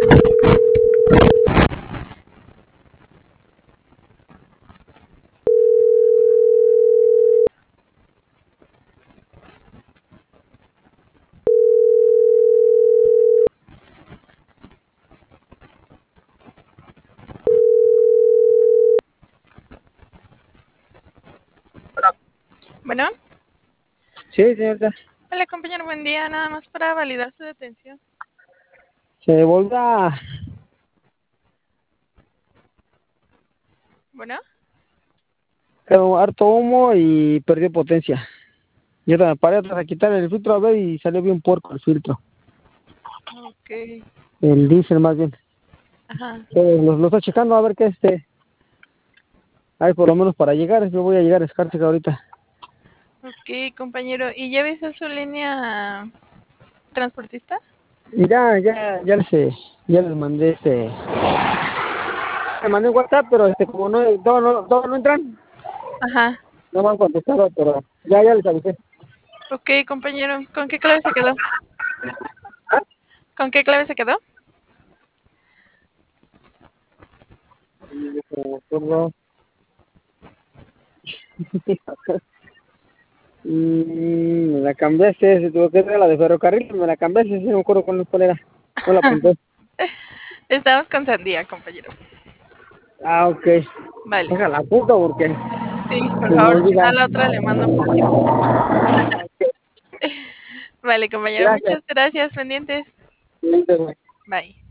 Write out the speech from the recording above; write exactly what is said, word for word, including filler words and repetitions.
Bueno. Sí, señorita. Hola, compañero, buen día. Nada más para validar su detención. Se volvió a... Bueno. Quedó harto humo y perdió potencia. Yo me paré atrás a quitar el filtro a ver y salió bien puerco el filtro. Ok. El diésel más bien. Ajá. Eh, lo, lo estoy checando a ver qué este... hay por lo menos para llegar. Yo voy a llegar a Escárcega ahorita. Ok, compañero. ¿Y ya viste su línea transportista? Y ya, ya, ya les, eh, ya les mandé este... Le mandé un WhatsApp, pero este como no, todos no, todos no entran, Ajá. no me han contestado, pero ya, ya les avisé. Ok, compañero. ¿Con qué clave se quedó? ¿Con qué clave se quedó? Mm, me la cambiaste, se tuvo que ser la de ferrocarril, me la cambiaste, sí, no me acuerdo cuál cuál era. No la apunté. Estamos con sandía, compañero. Ah, ok. Vale. Déjala apunto porque Sí, por se me favor, si olvida. no, la otra le mando un poquito. Ok. Vale, compañero. Gracias. Muchas gracias. Pendientes. Sí, te voy. Bye.